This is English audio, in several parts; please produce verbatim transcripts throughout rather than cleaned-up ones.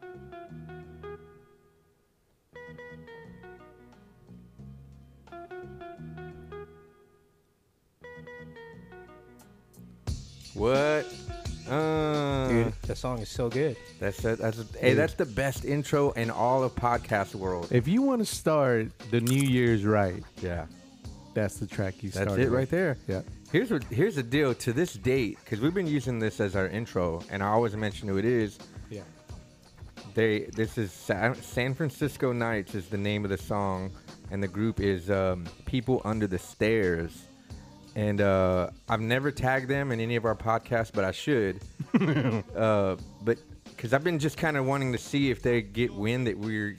What? Uh, Dude, the song is so good. That's a, that's a, hey, that's the best intro in all of podcast world. If you want to start the New Year's right, Yeah, that's the track you start. that's it right there. Yeah. Here's what here's the deal. To this date, because we've been using this as our intro, and I always mention who it is. Yeah. They this is Sa- San Francisco Nights is the name of the song, and the group is um, People Under the Stairs. And uh, I've never tagged them in any of our podcasts, but I should. uh, but because I've been just kind of wanting to see if they get wind that we're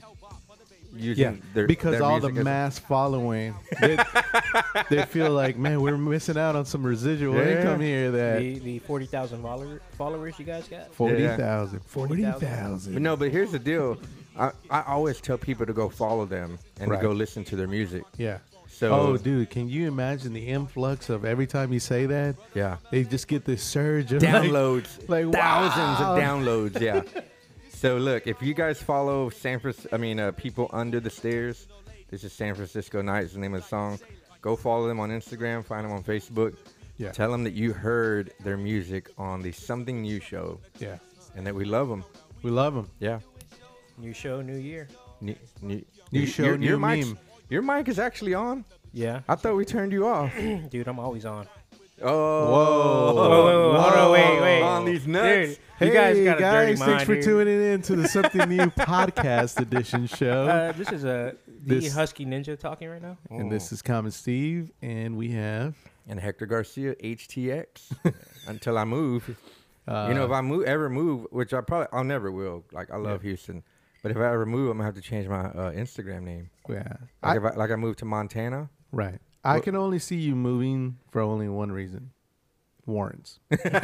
using Yeah, their because their all the music as- mass following, they, they feel like, man, we're missing out on some residual Yeah. income here. That The, the forty thousand follower, followers you guys got? forty thousand, forty forty thousand. But no, but here's the deal. I, I always tell people to go follow them and Right. to go listen to their music. Yeah. So Oh, dude, can you imagine the influx of every time you say that? yeah, They just get this surge of like- downloads, like, thousands wow. of downloads. Yeah. So look, if you guys follow San Francisco, I mean, uh, People Under the Stairs. This is San Francisco Nights, the name of the song. Go follow them on Instagram. Find them on Facebook. Yeah. Tell them that you heard their music on the Something New show Yeah. and that we love them. We love them. Yeah. New show, new year. New, new, New your- show, your, new your mic's- meme. Your mic is actually on. Yeah. I thought we turned you off. Dude, I'm always on. Oh, Whoa. Whoa, whoa, whoa, hold on, wait, wait. On these nuts. Dude, you guys Hey, got a dirty guys, mind, thanks for dude. tuning in to the Something New podcast edition show. Uh, this is a the This- Husky Ninja talking right now. And this is Common Steve, and we have. And Hector Garcia, H T X. Until I move. Uh, You know, if I move, ever move, which I probably, I'll never will. Like, I love Yeah. Houston. But if I ever move, I'm going to have to change my uh, Instagram name. yeah, Like, I- if I, like I moved to Montana. right. I What- can only see you moving for only one reason: warrants.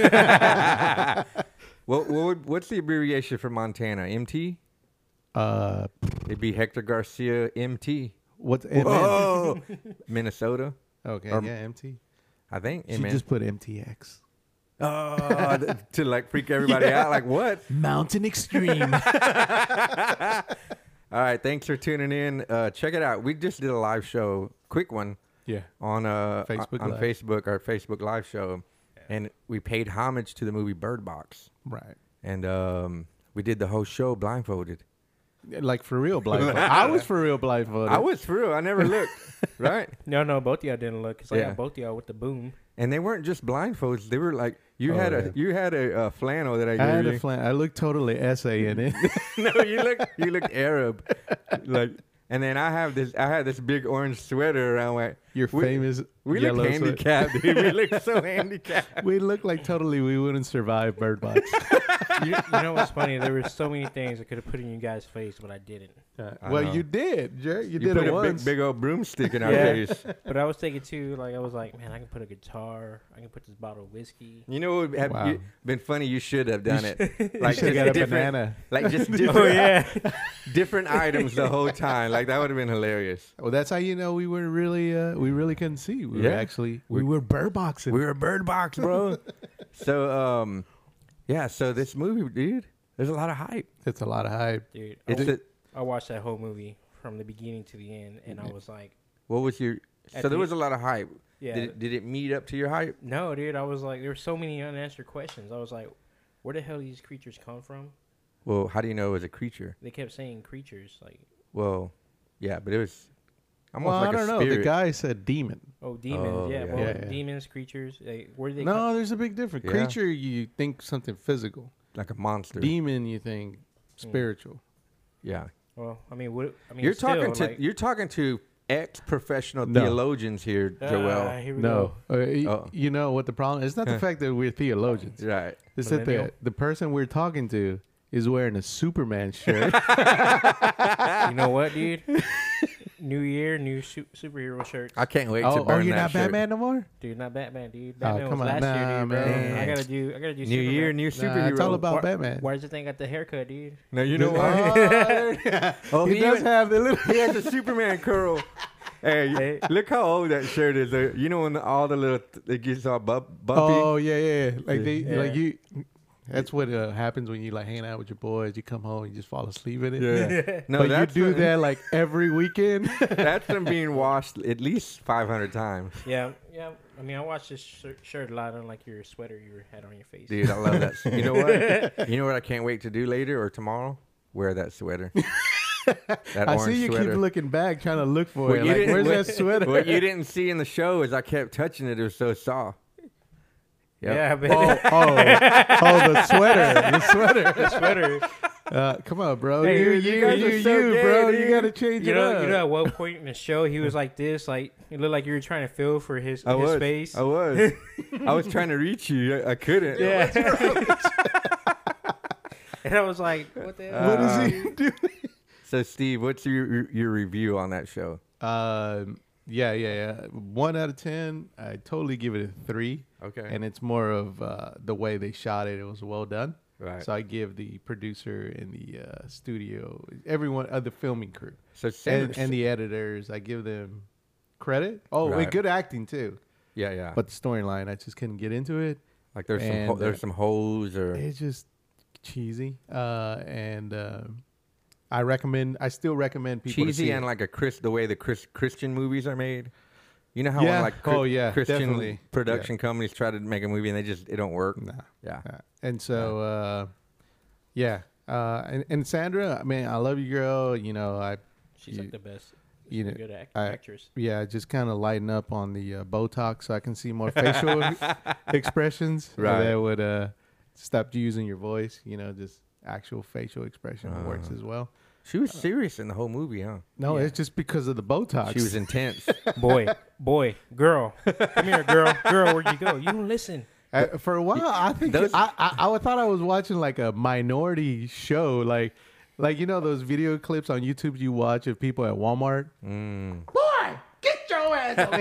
What, what would, what's the abbreviation for Montana? M T? Uh, It'd be Hector Garcia M T. what's M N? Whoa! Minnesota, Okay, Or- yeah, M T. I think. She M N. just put M T X. Oh, th- to like freak everybody Yeah. out. Like, what? Mountain Extreme. All right, thanks for tuning in. Uh, check it out. We just did a live show, quick one, yeah. on uh Facebook on Live. Facebook, our Facebook live show, and we paid homage to the movie Bird Box, Right. and um, we did the whole show blindfolded. Like for real blindfolded. I was for real blindfolded. I was for real. I never looked, right? No, no, both of y'all didn't look. Cause I Yeah. got both of y'all with the boom. And they weren't just blindfolds. They were like you Oh, had yeah. a you had a uh, flannel that I I gave had you. a flan. I looked totally essay in it. No, you look you look Arab, like. And then I have this. I had this big orange sweater around. My, Your we, famous We yellow look sweat. handicapped, dude. We look so handicapped. We look like totally we wouldn't survive Bird Box. you, you know what's funny? There were so many things I could have put in you guys' face, but I didn't. I well, know. you did, Jerry. You, You did put it a once. big, big old broomstick in our Yeah. face. But I was thinking too, like I was like, man, I can put a guitar. I can put this bottle of whiskey. You know what would have Wow. you, been funny? You should have done it. You Like should just have got a different, banana. like just different, Oh yeah. different items the whole time. Like that would have been hilarious. Well, that's how you know we were really, uh, we really couldn't see. We were Yeah. actually, we, We- were bird boxing. We were a bird box, bro. so, um, yeah. So this movie, dude, there's a lot of hype. It's a lot of hype. Dude, I, It's wa- a, I watched that whole movie from the beginning to the end, and I was like, what was your? At So there the- was a lot of hype. yeah. Did it, did it meet up to your hype? No, dude, I was like, there were so many unanswered questions. I was like, where the hell do these creatures come from? Well, how do you know it was a creature? They kept saying creatures, like, Well, yeah, but it was almost Well, like I don't a know. The spirit. guy said demon. oh, demons. Oh, yeah, yeah. well, Yeah, yeah. demons, creatures. Like, where do they No, come? there's a big difference. Yeah. Creature, you think something physical. like a monster. Demon, you think Hmm. spiritual. Yeah, Well, I mean, what? I mean, you're still, talking to like, you're talking to ex-professional No. theologians here, Joel. Ah, here we No, go. uh, y- Oh. you know what the problem is? It's not the fact that we're theologians. Right. It's that the, Millennial. the person we're talking to is wearing a Superman shirt. You know what, dude? New year, new su- superhero shirt. I can't wait to oh, burn oh, you're that not shirt. Batman no more? Dude, not Batman, dude. Oh, Batman come was on. last year, Nah, dude, bro. man. I gotta do. I gotta do. New Superman. year, new Nah, superhero. it's all about Why- Batman. Why does it think got the haircut, dude? No, you know Oh, what? there- Oh, he, he does even- have the little. He has a Superman curl. Hey, Hey. look how old that shirt is. Uh, You know when all the little it gets all bu- bumpy. Oh yeah, yeah, yeah. Like they, Yeah. like you. That's what uh, happens when you like hanging out with your boys. You come home, you just fall asleep in it. Yeah. No, but you that's do the- that like every weekend. That's them being washed at least five hundred times. Yeah, yeah. I mean, I watched this shirt, shirt a lot on like your sweater you had on your face. Dude, I love that. You know what? You know what I can't wait to do later or tomorrow? Wear that sweater. That I orange see you sweater. keep looking back, trying to look for What it. you Like, didn't- where's what- that sweater? What you didn't see in the show is I kept touching it. It was so soft. Yep. Yeah, but oh, oh, oh, the sweater, the sweater. the sweater. Uh, come on, bro. Hey, you, you you, guys you, are you, so gay, bro. dude. You gotta change You it know, up. you know, at one point in the show, he was like this, like it looked like you were trying to feel for his I his was. face. I was. I was trying to reach you. I, I couldn't. Yeah. And I was like, what the hell? What Uh, is he doing? So, Steve, what's your your review on that show? Um, yeah, yeah, yeah. One out of ten. I totally give it a three. Okay. And it's more of uh, the way they shot it. It was well done. Right. So I give the producer and the uh, studio, everyone, uh, the filming crew, So, Sandra, and, and the editors, I give them credit. Oh, Right. and good acting too. yeah, yeah. But the storyline, I just couldn't get into it. like there's some and, ho- uh, there's some holes or It's just cheesy. Uh, and uh, I recommend. I still recommend people to cheesy see and it. like a Chris the way the Chris Christian movies are made. You know how Yeah. when like Chri- Oh, yeah, Christian definitely. production companies try to make a movie and they just it don't work. Nah. Yeah. Uh, and so, uh, yeah. Uh, and, and Sandra, I mean, I love you, girl. You know, I, She's you- like the best. you She's know, a good act- I- actress. yeah, just kind of lighten up on the uh, Botox so I can see more facial expressions. So Right. that would uh, stop using your voice. You know, just actual facial expression works Uh. as well. She was serious in the whole movie, huh? No, Yeah. it's just because of the Botox. She was intense. Boy, boy, girl, come here, girl, girl, where'd you go? You don't listen. Uh, for a while, I think Those- I, I I thought I was watching like a minority show, like like you know those video clips on YouTube you watch of people at Walmart. Mm. Boy, get your ass over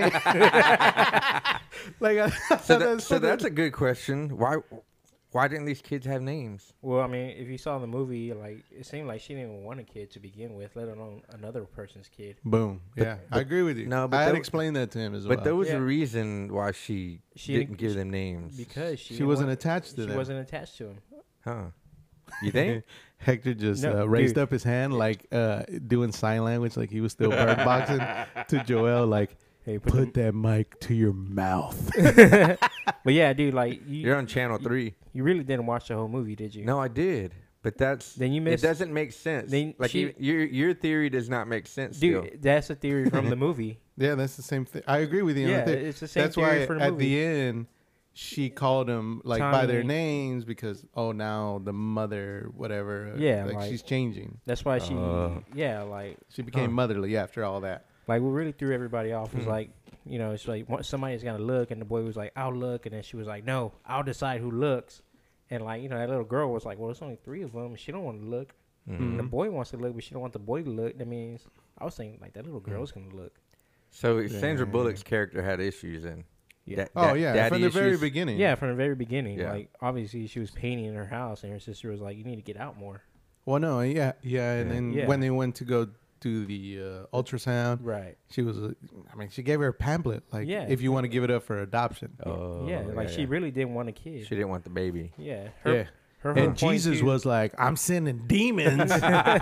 here. Like I, So, that, so that's a good question. Why why didn't these kids have names? Well, I mean, if you saw the movie, like it seemed like she didn't even want a kid to begin with, let alone another person's kid. boom. Yeah, I agree with you. no, but I had tho- explained that to him as But well. there was Yeah. a reason why she, She didn't didn't- give she- them names. Because she, she didn't wasn't want- attached to She them. wasn't attached to him. Huh? You think? Hector just No, uh, raised dude. up his hand, like uh, doing sign language, like he was still bird boxing to Joel, like Hey, put, put that mic to your mouth. the- But yeah, dude, like you, You're on channel three. you really didn't watch the whole movie, did you? No, I did. But that's Then you it missed. doesn't make sense. then like she- you, your your theory does not make sense. Dude, still. that's a theory from the movie. Yeah, that's the same thing. I agree with you. on Yeah, the thing. it's the same That's theory why for the at movie. the end she called them like by their Tommy. names because oh now the mother whatever uh, Yeah, like, like- she's changing. That's why she, Uh. yeah, like, She became Huh. motherly after all that. like what really threw everybody off was Hmm. like, you know, it's like one- somebody's gonna look, and the boy was like, "I'll look," and then she was like, "No, I'll decide who looks." And like, you know, that little girl was like, "Well, it's only three of them. She don't want to look. Mhm. And the Mhm. boy wants to look, but she don't want the boy to look." That means I was thinking like that little girl's gonna look. So Sandra Yeah. Bullock's character had issues in. Yeah. Da- Oh da- yeah, daddy from the very issues? beginning. Yeah, from the very beginning. Yeah. Like obviously she was painting in her house, and her sister was like, "You need to get out more." Well, no, yeah, yeah, and Yeah. then Yeah. when they went to go do the uh, ultrasound, Right. she was. Uh, I mean, she gave her a pamphlet like, Yeah. if you want to give it up for adoption. Oh, yeah, like she yeah. really didn't want a kid. She didn't want the baby. yeah. Her, yeah, Her whole and point Jesus too- was like, "I'm sending demons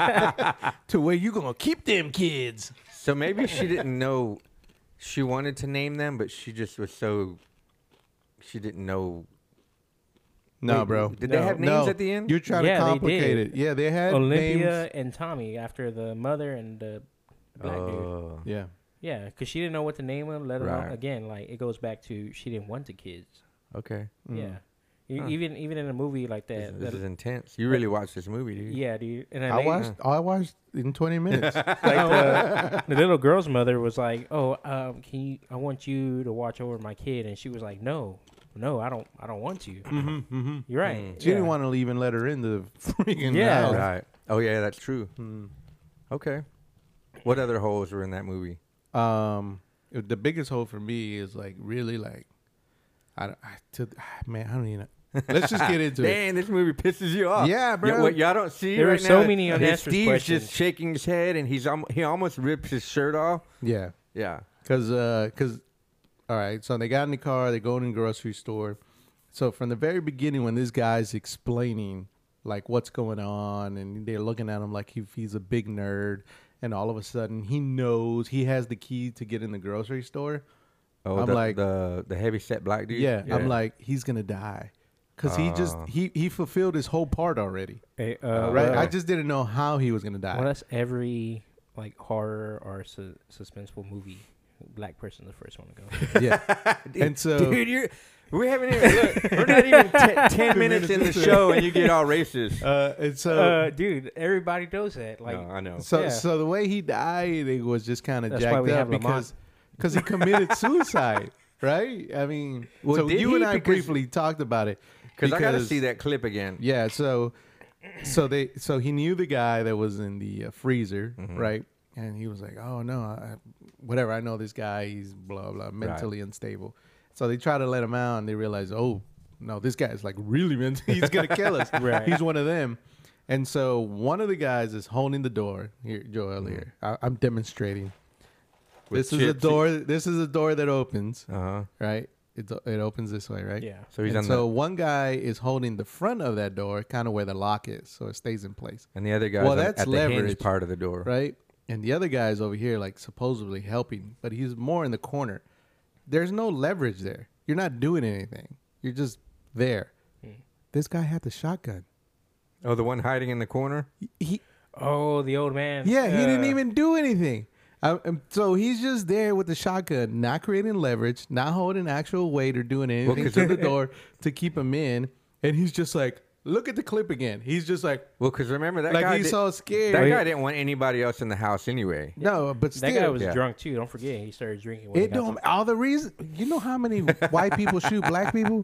to where you gonna keep them kids." So maybe she didn't know she wanted to name them, but she just was so she didn't know. No, Wait, bro. Did they No. have names No. at the end? You're trying Yeah, to they complicate did. it. Yeah, they had Olympia names. and Tommy after the mother and the black dude. Oh. Yeah. Yeah, because she didn't know what to name them. Let alone Right. again, like it goes back to she didn't want the kids. Okay. Mm. Yeah, E- Huh. even even in a movie like This, that. this that- is intense. You really watched this movie, dude. yeah, dude. And then I they- watched. I watched in twenty minutes. like the, the little girl's mother was like, "Oh, um, can you? I want you to watch over my kid," and she was like, "No, no, I don't. I don't want to." mm-hmm, mm-hmm. You're right. Mm. She yeah. didn't want to even let her in the freaking Yeah. house. Right. Oh yeah, that's true. Mm. Okay. What other holes were in that movie? Um, it- the biggest hole for me is like really like, I, don't- I to, man, I don't even. know. Let's just get into it. Dang, this movie pisses you off. Yeah, Y- bro. what y'all don't see There were right so now many is unanswered Steve's questions. just shaking his head, and he's um, he almost rips his shirt off. Yeah, Yeah. cause uh, cause, all right. So they got in the car. They go in the grocery store. So from the very beginning, when this guy's explaining like what's going on, and they're looking at him like he, he's a big nerd, and all of a sudden he knows he has the key to get in the grocery store. Oh, I'm the, like- the the heavy set black dude. Yeah, I'm like, he's gonna die, because he just Oh. he he fulfilled his whole part already. Hey, uh, Right? well, I just didn't know how he was gonna die. well, that's every like horror or su- suspenseful movie. Black person the first one to go. Yeah, and so dude, you're. We haven't even. Look, we're not even t- ten minutes in the show, and you get all racist. uh, and so uh, dude, everybody knows that. Like, no, I know. so yeah. so the way he died, it was just kind of That's why jacked we up have Lamont. because because he committed suicide. Right? I mean, Well, so did you he? and I Because- briefly talked about it Because I got to see that clip again. Yeah, so so they so he knew the guy that was in the uh, freezer, Mhm. right? And he was like, "Oh no, I, whatever. I know this guy. He's blah blah, mentally unstable." So they try to let him out, and they realize, "Oh no, this guy's like really mentally. He's gonna kill us. Right. He's one of them." And so one of the guys is holding the door. Here, Joel. Here, I, I'm demonstrating. With this is a chips. door. This is a door that opens, Uh huh. right? It it opens this way, right? yeah. So he's And on so the, one guy is holding the front of that door, kind of where the lock is, so it stays in place, and the other guy's Well, on- that's at the hinge leverage, part of the door. right? And the other guy is over here, like supposedly helping, but he's more in the corner. There's no leverage there. You're not doing anything. You're just there. Hmm. This guy had the shotgun. Oh, the one hiding in the corner. He, he Oh, the old man. yeah, he didn't Uh, even do anything. I, um, so he's just there with the shotgun, not creating leverage, not holding actual weight or doing anything 'cause to it- the door to keep him in. And he's just like, look at the clip again. He's just like, Well, because remember that like guy. he's did- so scared. that guy didn't want anybody else in the house anyway. No, but still, That guy was Yeah. drunk too. Don't forget, he started drinking. When he it got don't. to- All the reason, you know how many white people shoot black people.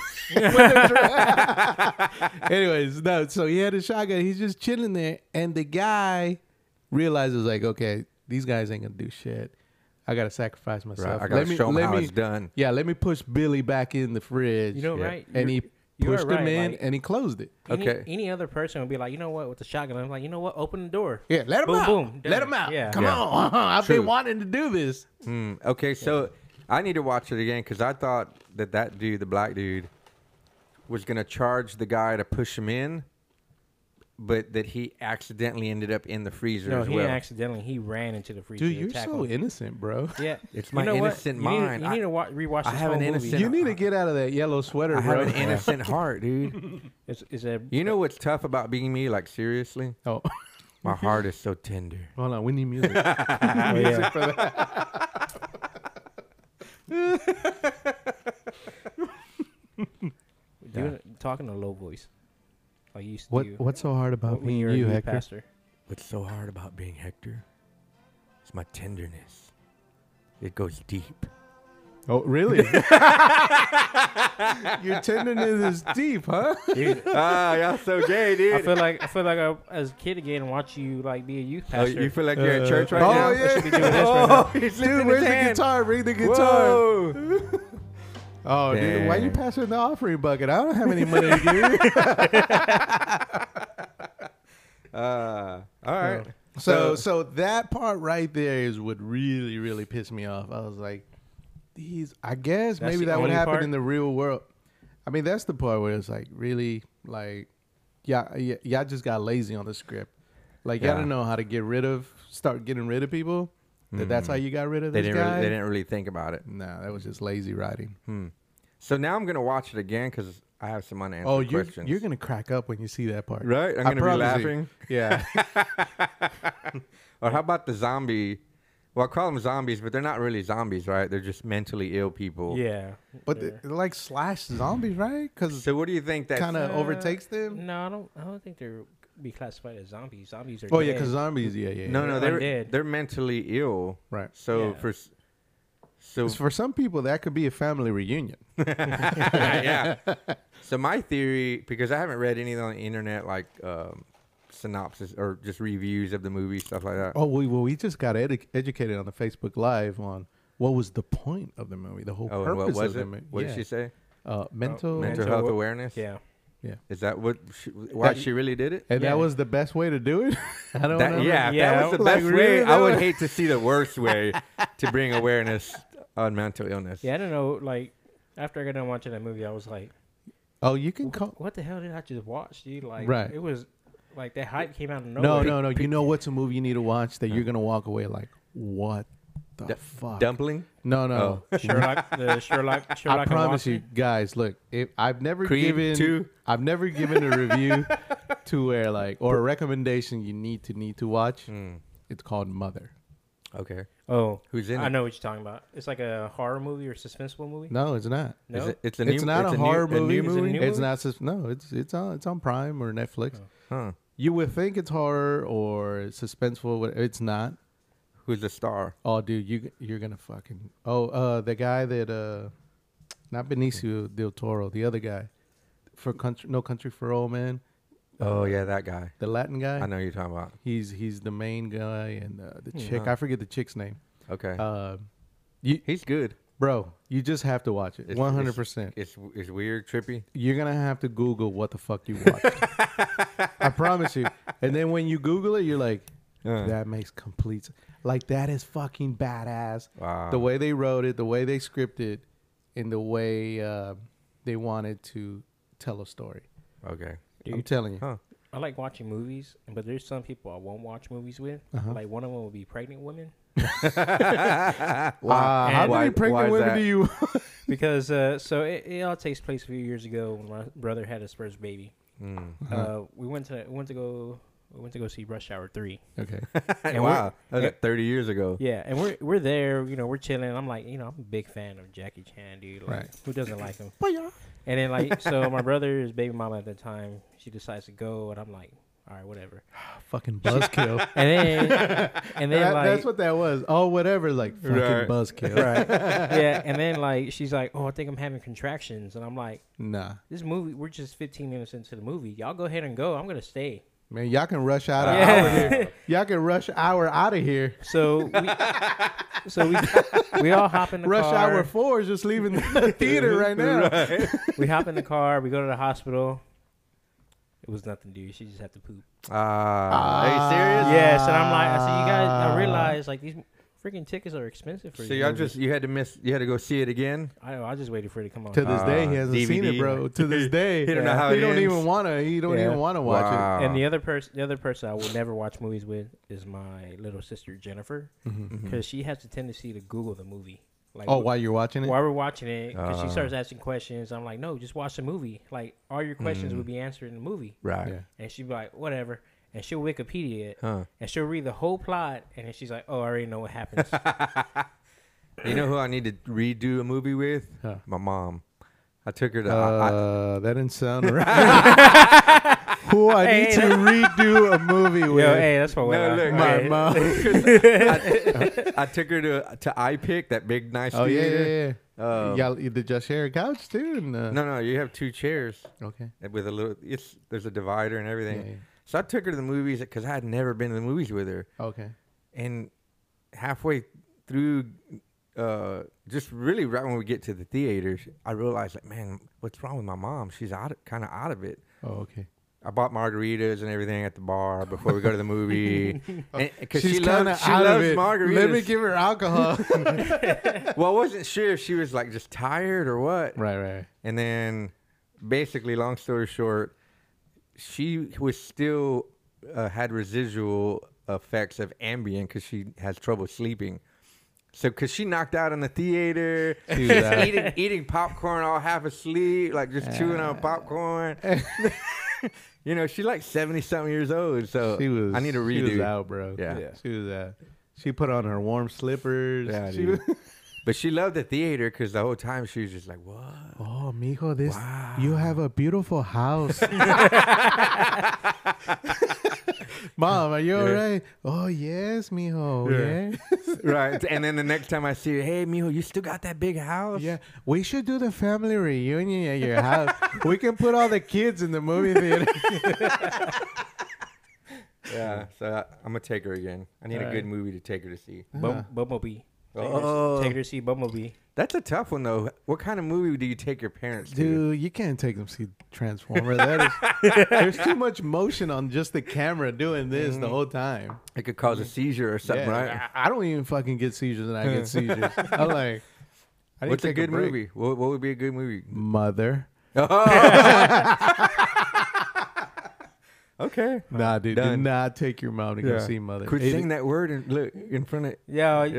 Anyways, no. So he had a shotgun. He's just chilling there, and the guy realizes like, okay, these guys ain't gonna do shit. I gotta sacrifice myself. Right. I gotta Let me- show him let how me- it's done. Yeah, let me push Billy back in the fridge. You know, Yeah. right? and You're- he you are pushed him right, in, like- and he closed it. Any, Okay. Any other person would be like, you know what, with the shotgun, I'm like, you know what, open the door. Yeah, let him Boom, out. boom, let done. him out. Yeah. Come Yeah. on. I've True. been wanting to do this. Hmm. Okay, so I need to watch it again because I thought that that dude, the black dude, was gonna charge the guy to push him in, but that he accidentally ended up in the freezer No, as he well. accidentally he ran into the freezer. Dude, to you're attack so him. innocent, bro. Yeah, It's You my know what? innocent You need- mind. You I- need to wa- rewatch I this have whole an movie. innocent- You need to get out of that yellow sweater, I bro. have an innocent heart, dude. It's, it's a You know what's tough about being me? Like seriously, Oh, my heart is so tender. hold on. We need music. oh, yeah. for that. Doing, talking a low voice, like you used to What do. What's so hard about when being you were a you, youth Hector? pastor. What's so hard about being Hector? It's my tenderness. It goes deep. Oh, really? Your tenderness is deep, huh? Dude, Ah, y'all so gay, I dude. feel like I feel like I, as a kid again and watch you like be a youth Oh, pastor. you feel like you're at Uh, church right oh, now? yeah. I should be doing this right now. he's Dude, lifting where's his the hand. guitar? Bring the guitar. Whoa. Oh, dude, why you Dang. passing the offering bucket? I don't have any money to give you. Uh, all right. So, so that part right there is what really, really pissed me off. I was like, these. I guess That's maybe the that would only happen part? in the real world. I mean, that's the part where it's like really, like, yeah, y- y'all just got lazy on the script. Like, y'all Yeah. don't know how to get rid of, start getting rid of people. That that's Mm. how you got rid of They this didn't. guy. Really, they didn't really think about it. Nah, that was just lazy writing. Hmm. So now I'm gonna watch it again because I have some unanswered Oh, you're questions. you're gonna crack up when you see that part, right? I'm I gonna be promise you. laughing. Yeah. Or how about the zombie? Well, I call them zombies, but they're not really zombies, right? They're just mentally ill people. Yeah, But yeah. they're like slash zombies, right? Because So what do you think that? kind of Uh, overtakes them. No, I don't. I don't think they're be classified as zombies. Zombies are. Oh yeah, dead. because zombies. Yeah, yeah. no, yeah. no, they're they're undead. they're mentally ill. Right. So Yeah. for s- so 'Cause for some people, that could be a family reunion. yeah. So my theory, because I haven't read anything on the internet like um, synopsis or just reviews of the movie, stuff like that. Oh, we well, we just got edu- educated on the Facebook Live on what was the point of the movie, the whole Oh, and purpose what was of the it? movie. What yeah. did she say? Uh, mental. Oh, Mental Mental health what- awareness. Yeah. Is that what? She, why That- she really did it? And Yeah. that was the best way to do it. I don't That, know. yeah, if Yeah, that was the like, best really, way. I that would was- hate to see the worst way to bring awareness on mental illness. Yeah, I don't know. Like after I got done watching that movie, I was like, Oh, you can call. What the hell did I just watch, dude? Like, Right. it was like that hype came out of No, nowhere. no, no. You know what's a movie you need to watch that you're gonna walk away like, what the D- fuck? Dumpling. No, no. Sherlock, the Sherlock, Sherlock. I and promise you, Watson. guys. Look, if I've never Creed given, two? I've never given a review to where like or a recommendation you need to need to watch. Mm. It's called Mother. Okay. Oh, Who's in I it? know what you're talking about. It's like a horror movie or suspenseful movie. No, it's not. No, Is it, it's a It's new, not it's a new- horror new movie. Is it a movie. new It's movie? not. sus- No, it's it's on it's on Prime or Netflix. Huh. You would think it's horror or suspenseful, but it's not. Who's the star? Oh, dude, you you're gonna fucking. Oh, uh, the guy that uh, not Benicio del Toro, the other guy, for country, No Country for Old Men, Oh yeah, that guy. the Latin guy. I know who you're talking about. He's he's the main guy, and uh, the Hmm. chick. Uh-huh. I forget the chick's name. Okay. Uh, you, He's good. bro, you just have to watch it. It's- One hundred percent. It's it's weird, trippy. You're gonna have to Google what the fuck you watched. I promise you. And then when you Google it, you're like, Uh. that makes complete. s- Like that is fucking badass. Wow. The way they wrote it, the way they scripted, and the way uh, they wanted to tell a story. Okay. I'm Dude. telling you. Huh. I like watching movies, but there's some people I won't watch movies with. Uh-huh. Like one of them will be pregnant women. Uh, how And- many Why- pregnant why is women that? do you? Because uh, so it, it all takes place a few years ago when my brother had his first baby. Mm. Uh, we went to we went to go we went to go see Rush Hour three. Okay. And wow. we're- That was like thirty years ago. Yeah, and we're we're there, you know, we're chilling. I'm like, you know, I'm a big fan of Jackie Chan, dude. Like, Right. who doesn't like him? And then like, so my brother's baby mama at the time, she decides to go, and I'm like, all right, whatever. Fucking buzzkill. And then and then That- like, that's what that was. Oh, whatever. Like fucking Right. buzzkill. right, yeah. And then like, she's like, oh, I think I'm having contractions, and I'm like, Nah. this movie, we're just fifteen minutes into the movie. Y'all go ahead and go. I'm gonna stay. Man, y'all can rush out an Yeah. hour here. Y'all can rush hour out of here. So we, so we we all hop in the Rush car. hour four is just leaving the theater right now. We hop in the car. We go to the hospital. It was nothing, dude. She just had to poop. Ah. are you serious? Yes, and I'm like, I said, you guys, I realized like these freaking tickets are expensive for So you. y'all just you had to miss. You had to go see it again. I know. I just waited for it to come on. To this day, he Ah, hasn't D V seen it, D. bro. To this day, He don't know how he it don't ends. even wanna. He don't Yeah. even wanna watch Wow. And the other person, the other person I will never watch movies with is my little sister Jennifer, it. Mhm. because she has the tendency to Google the movie. Like, Oh, while you're watching it, while we're watching it, because she Ah. starts asking questions. I'm like, no, just watch the movie. Like, all your questions Mm. will be answered in the movie. Right. yeah. And she'd be like, whatever. And she'll Wikipedia it. Huh. And she'll read the whole plot. And then she's like, oh, I already know what happens. You know who I need to redo a movie with? Huh. My mom. I took her to. I, I, Uh, that didn't sound right. Who I Hey, need to redo a movie with? Yo, hey, that's what No, we're look, my okay. mom. I, I took her to to iPick, that big nice Oh yeah, theater. yeah, yeah. Um, Y'all, did y'all share a couch too? And, uh, No, no, you have two chairs Okay. with a little. It's there's a divider and Yeah, everything. yeah. So I took her to the movies because I had never been to the movies with her, Okay. and halfway through, uh, just really right when we get to the theater, I realized like, man, what's wrong with my mom? She's out, kind of out of it. Oh, okay. I bought margaritas and everything at the bar before we go to the movie. Because She's she kind loves, of she out loves of it. margaritas. Let me give her alcohol. Well, I wasn't sure if she was like just tired or what. right, right. And then, basically, long story short, she was still uh, had residual effects of Ambien because she has trouble sleeping. So, because she knocked out in the theater, She was out. eating, eating popcorn all half asleep, like just chewing on popcorn. You know, she's like seventy something years old. So She was. I need a She was redo. out, bro. Yeah. Yeah. She was out. She put on her warm slippers. Yeah, She dude. was, But she loved the theater because the whole time she was just like, what? oh, mijo, this Wow. you have a beautiful house. Mom, are you Yeah. all right? Oh yes, mijo. Yeah. Yeah. Right. And then the next time I see her, hey, Mijo, you still got that big house? Yeah, we should do the family reunion at your house. We can put all the kids in the movie theater. Yeah. So I, I'm going to take her again. I need a Alright. good movie to take her to see. Bum- Bumblebee. Take, her, Oh. take her to see Bumblebee. That's a tough one, though. What kind of movie do you take your parents to? Dude, you can't take them see Transformer. That is, there's too much motion on just the camera doing this the whole time. It could cause a seizure or something, Yeah, right? I, I don't even fucking get seizures, and I get seizures. I'm like, I need What's to a take good break. movie? What, what would be a good movie? Mother. Okay. Nah, dude, do Done. not take your mom to go Yeah. see Mother. Quit It- saying that word and look in front of. Yeah. Yeah.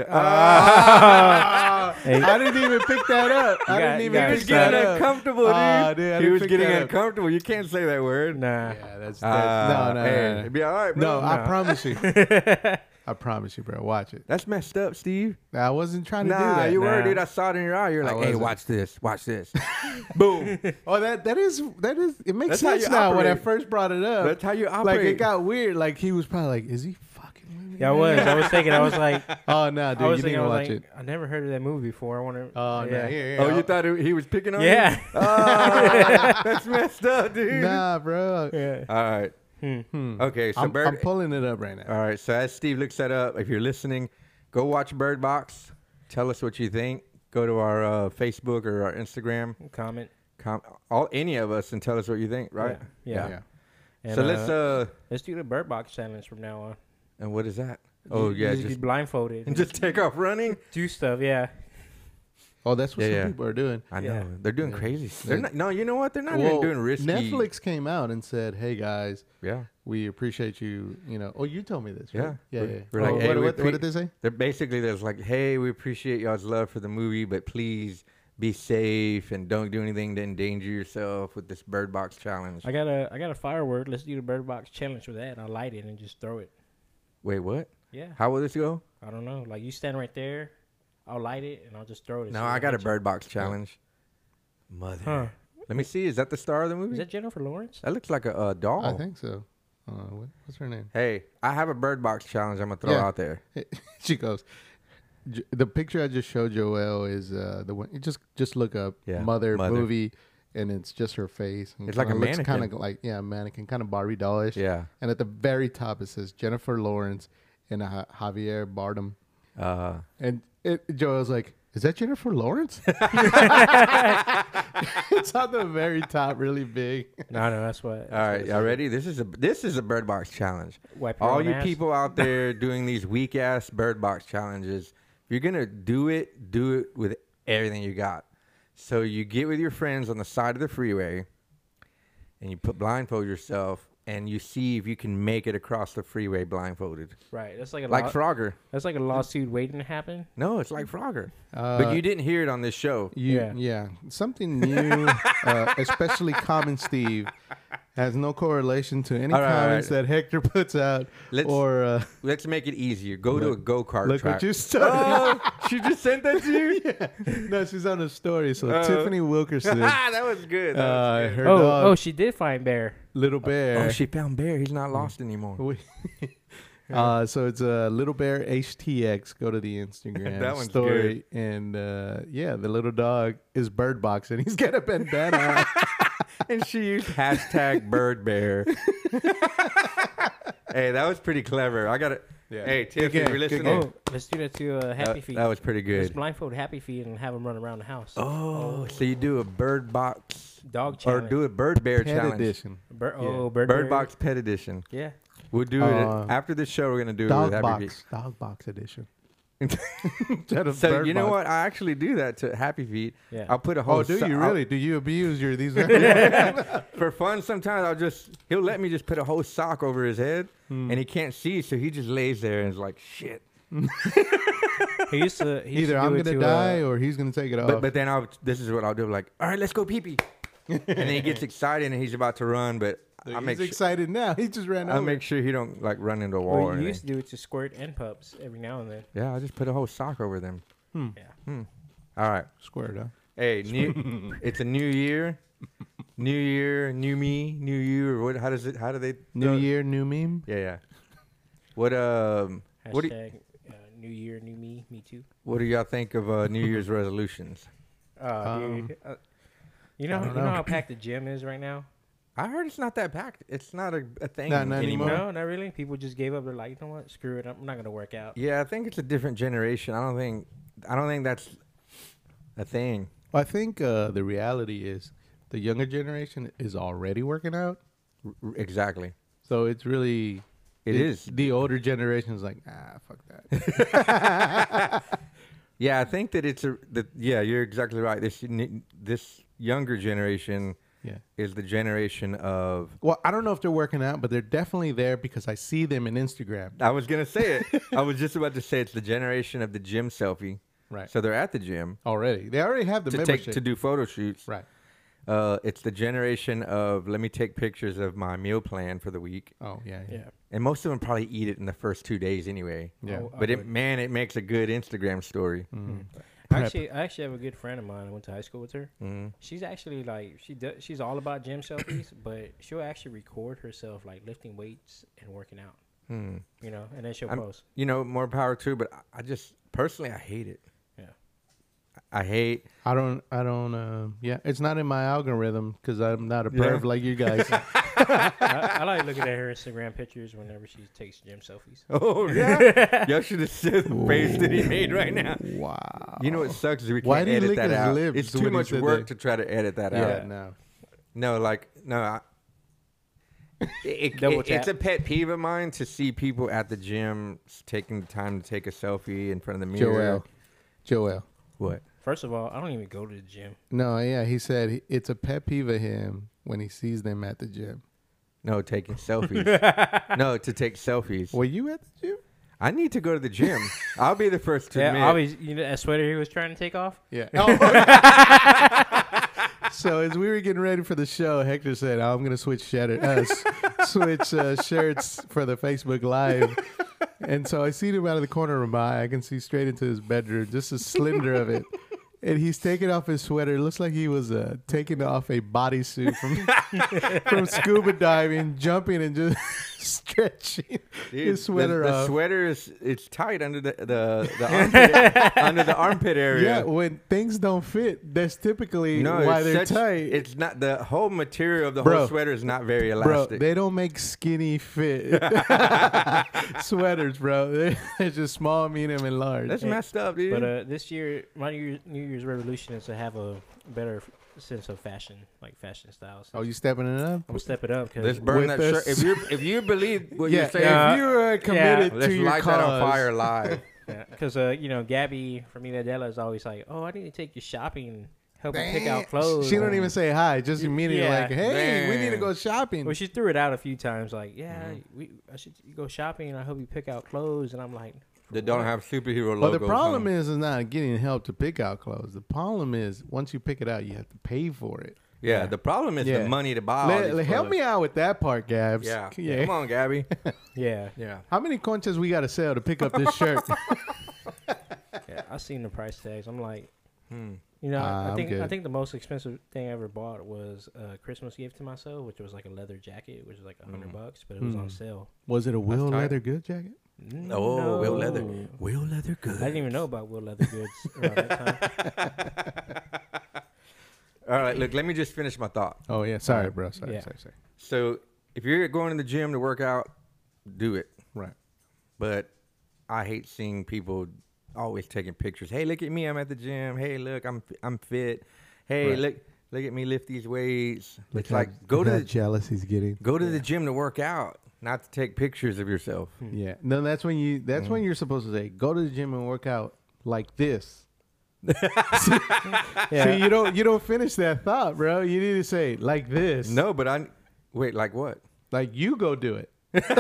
uh, Hey. I didn't even pick that up. I You got- didn't you even got He pick was that getting up. uncomfortable, dude. Ah, dude, I he didn't was pick getting that up. uncomfortable. You can't say that word. Nah. Yeah, that's, that, Ah, no, no, hey, no, no. it'd be all right, No, bro. I No. promise you. I promise you, bro. Watch it. That's messed up, Steve. I wasn't trying to do Nah, that. you were, Nah. dude. I saw it in your eye. You're I like, hey, wasn't. watch this. Watch this. Boom. Oh, that that is that is. It makes That's how sense you now. When I operate. first brought it up, That's how you like operate. it got weird. Like he was probably like, "Is he fucking with me?" Yeah, I was. I was thinking. I was like. Oh no, dude, I was you thinking. need I to was watch like. it. I never heard of that movie before. I want to. Oh yeah. no, here, here, Oh, I'll- you thought it, he was picking on Yeah. you? Oh, that's messed up, dude. Nah, bro. Yeah. All right. Hmm. Hmm. Okay, so I'm, Bird. I'm pulling it up right now. All right, so as Steve looks that up, if you're listening, go watch Bird Box. Tell us what you think. Go to our uh, Facebook or our Instagram. Comment. Com- all any of us and tell us what you think, right? Yeah. Yeah. And, so let's uh let's do the Bird Box challenge from now on. and what is that? Oh You- yeah, you be just blindfolded and just take off running. do stuff. Yeah. Oh, that's what Yeah, some yeah. people are doing. I know Yeah. they're doing Yeah. crazy. s- They're Yeah. not. No, you know what? They're not Well, even doing risky. Netflix came out and said, "Hey guys, Yeah, we appreciate you." You know. Oh, you told me this. Yeah. Right? Yeah. We're- Yeah. we're Oh, like, what, hey, we what, pre- what did they say? they're basically there's like, hey, we appreciate y'all's love for the movie, but please be safe and don't do anything to endanger yourself with this Bird Box challenge. I got a I got a firework. Let's do the Bird Box challenge with that. I'll light it and just throw it. Wait, what? Yeah. How will this go? I don't know. Like you stand right there, I'll light it and I'll just throw it. No, So I it'll got a hit you. Bird Box challenge. Mother. Huh? Let me see. Is that the star of the movie? Is that Jennifer Lawrence? That looks like a, uh doll. I think so. Uh, what, what's her name? Hey, I have a Bird Box challenge I'm gonna throw Yeah. out there. She goes. "J- The picture I just showed Joel is uh, the one. You just just look up Yeah, Mother, Mother. movie, and it's just her face. And It's like kinda a looks mannequin. kind of like yeah, mannequin, kind of Barbie dollish. Yeah. And at the very top it says Jennifer Lawrence and uh, Javier Bardem. Uh, And it, Joel's like, "Is that Jennifer Lawrence?" It's on the very top, really big. No, no, that's what. all right, y'all ready? This is a this is a Bird Box challenge. Wipe your All own you ass. people out there doing these weak ass Bird Box challenges, if you're gonna do it, do it with everything you got. So you get with your friends on the side of the freeway, and you put blindfold yourself, and you see if you can make it across the freeway blindfolded, Right. That's like a like law- Frogger. that's like a lawsuit waiting to happen. No, it's like Frogger. Uh, But you didn't hear it on this show. You, Yeah. yeah. Something new, uh, especially Common Steve, has no correlation to any All right, all comments right. that Hector puts out. Let's- or uh, Let's make it easier. Go to a Look- go kart look track. what you started. Oh, she just sent that to you. yeah. No, she's on a story. So Oh. Tiffany Wilkerson, uh, that was good. That was good. her Oh, dog, oh, she did find Bear. Little Bear. Oh, she found Bear. He's not lost anymore. We- uh, so it's a uh, Little Bear H T X. Go to the Instagram That one's story, and uh, yeah, the little dog is bird boxing. He's got a bandana. on. And she used hashtag bird bear. Hey, that was pretty clever. I got it. Yeah. Hey, Good Tiff, game, if you're good listening. game. Oh, let's do that to uh, Happy that, Feet. that was pretty Let's good. blindfold Happy Feet and have him run around the house. Oh, so you do a bird box Dog or challenge. do a bird bear Pet challenge. edition. Bir- Yeah. Oh, bird, Bird bear. box pet edition. Yeah. We'll do Uh, it after this show. We're gonna do it Dog with Happy box. Dog box edition. Feet. Instead of So bird you know box. what? I actually do that to Happy Feet. Yeah. I'll put a whole. Oh, do so- you I'll- really? Do you abuse your these? For fun, sometimes I'll just he'll let me just put a whole sock over his head, Hmm. and he can't see, so he just lays there and is like shit. He used to. He used Either to I'm do it gonna to, die uh, or he's gonna take it off. But but then I'll this is what I'll do. Like, all right, let's go pee pee, and then he gets excited and he's about to run, but I he's make sure, excited now. He just ran I over. make sure he don't like run into a wall. well, or you anything. used to do it to Squirt and Pups every now and then. Yeah, I just put a whole sock over them. Hmm. Yeah. All right, Squared up. hey, new, it's a new year, new year, new me, new you, or what? How does it? How do they? New uh, year, new meme. Yeah, yeah. What um? What do y- Hashtag uh, New Year, New Me, Me Too. what do y'all think of uh, New Year's resolutions? Uh, Um, dude, uh, you know, I you don't know know. how packed the gym is right now. I heard it's not that packed. It's not a, a thing Not- not anymore. anymore. No, not really. People just gave up. They're like, you know what? Screw it. I'm not gonna work out. Yeah, I think it's a different generation. I don't think I don't think that's a thing. I think uh, the reality is the younger generation is already working out, R- r- exactly. so it's really It the, is. the older generation is like, ah, fuck that. Yeah, I think that it's a that yeah, you're exactly right. This n- this younger generation Yeah. is the generation of. Well, I don't know if they're working out, but they're definitely there because I see them in Instagram. I was gonna say it. I was just about to say it's the generation of the gym selfie. Right. So they're at the gym Already. They already have the to membership. take to do photo shoots. Right. Uh, it's the generation of let me take pictures of my meal plan for the week. Oh, yeah. Yeah. Yeah. And most of them probably eat it in the first two days anyway. Yeah. Oh, I But it, would. man, it makes a good Instagram story. Mhm. Actually, I actually have a good friend of mine. I went to high school with her. Mhm. She's actually like she does. She's all about gym selfies, but she'll actually record herself like lifting weights and working out. Hmm. You know, and then she'll I'm- post. You know, more power too. But I, I just personally, I hate it. Yeah. I hate. I don't, I don't, uh, yeah, it's not in my algorithm because I'm not a Yeah. perv like you guys. I, I like looking at her Instagram pictures whenever she takes gym selfies. Oh yeah, y'all should have seen the face that he made right now. Wow. You know what sucks is we Why can't did he edit lick that his out. lips It's when too he much said work that? to try to edit that Yeah, out. no. No, like no. I, it, it- Double it- it's tap. a pet peeve of mine to see people at the gym s- taking the time to take a selfie in front of the mirror. Joel. Joel. What? First of all, I don't even go to the gym. No, yeah, he said he- it's a pet peeve of him when he sees them at the gym. No, taking selfies. No, to take selfies. Were you at the gym? I need to go to the gym. I'll be the first to Yeah, admit. always. You know that sweater he was trying to take off. Yeah. So as we were getting ready for the show, Hector said, "I'm going to switch shatter, uh, s- switch uh, shirts for the Facebook Live." And so I see him out of the corner of my eye. I can see straight into his bedroom, just a slender of it. And he's taking off his sweater. It looks like he was uh, taking off a bodysuit from from scuba diving, jumping and just stretching Dude, his sweater the, the off. sweater is it's tight under the the, the armpit, under the armpit Yeah, area. when things don't fit, that's typically No, why it's they're such, tight. It's not the whole material of the Bro. whole sweater is not very Bro, elastic. they don't make skinny fit sweaters, bro. They're, they're just small, medium, and large. That's messed up, dude. But uh, this year, my New Year's, New Year's resolution is to have a better f- sense of fashion, like fashion styles. Oh, you stepping it up? I'm gonna step it up let's because burn with that shirt. this- If you if you believe what yeah, you're saying, yeah. if you're uh, committed let's to your light cause, that on fire live. because uh, you know Gabby from Della is always like, oh, I need to take you shopping, help you pick Damn. out clothes. She don't and- even say hi. Just Y- immediately yeah. like, hey, we need to Damn. go shopping. Well, she threw it out a few times, like, yeah, Mhm. we I should go shopping. I hope you pick out clothes, and I'm like, They don't have superhero logos. Well, the problem on 'em. is, is not getting help to pick out clothes. The problem is once you pick it out, you have to pay for it. yeah, Yeah. the problem is Yeah. the money to buy. all Let- these let- help clothes. me out with that part, Gabs. Yeah. yeah. Come on, Gabby. yeah, Yeah. How many conchas we got to sell to pick up this shirt? yeah. I seen the price tags. I'm like, Hmm. you know, Ah, I I'm think I good. think the most expensive thing I ever bought was a Christmas gift to myself, which was like a leather jacket, which was like a hundred Mm. bucks, but it was on Mm. sale. Was it a Will tight. Leather good jacket? Oh, Will Leather. No. Will Leather good. I didn't even know about Will Leather goods around that time. All right, look, let me just finish my thought. Oh yeah, sorry, bro. Sorry, Yeah. sorry, sorry. So, if you're going to the gym to work out, do it. Right. But I hate seeing people always taking pictures. Hey, look at me, I'm at the gym. Hey, look, I'm I'm fit. Hey, Right. look look at me lift these weights. Look It's how- like go look to how the, jealous he's getting. go to the Yeah. gym to work out, not to take pictures of yourself. Yeah. No, that's when you. That's Mm. when you're supposed to say, go to the gym and work out like this. Yeah. See, you don't. You don't finish that thought, bro. You need to say like this. No, but I wait, like what? Like you go do it.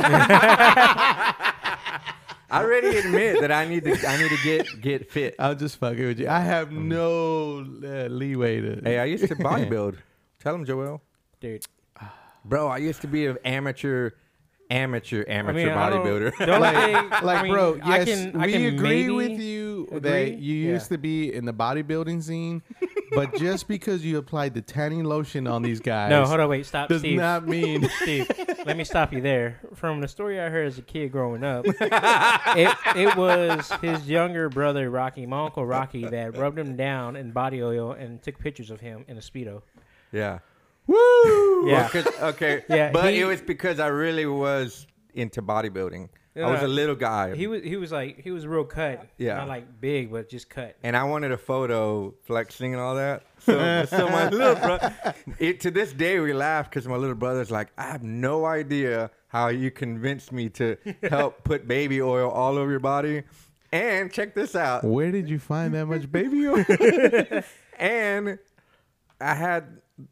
I already admit that I need to I need to get get fit. I'm just fucking with you. I have no uh, leeway to. Hey, I used to bodybuild. Tell him, Joel. Dude, Bro, I used to be an amateur, amateur, amateur I mean, I don't- bodybuilder. the only thing- like, I mean, bro, I yes, can, I we can agree maybe with you agree. that you Yeah. used to be in the bodybuilding scene, but just because you applied the tanning lotion on these guys No, hold on, wait, stop, does Steve. not mean Steve, let me stop you there. From the story I heard as a kid growing up, it, it was his younger brother Rocky, my uncle Rocky, that rubbed him down in body oil and took pictures of him in a Speedo. Yeah. woo. Yeah. Well, 'cause- okay. Yeah, But he- it was because I really was into bodybuilding. I was Yeah. a little guy. He was he was like he was real cut, Yeah. not like big, but just cut. and I wanted a photo flexing and all that. So, so my little brother, it, to this day, we laugh because my little brother's like, I have no idea how you convinced me to help put baby oil all over your body. And check this out. Where did you find that much baby oil? And I had,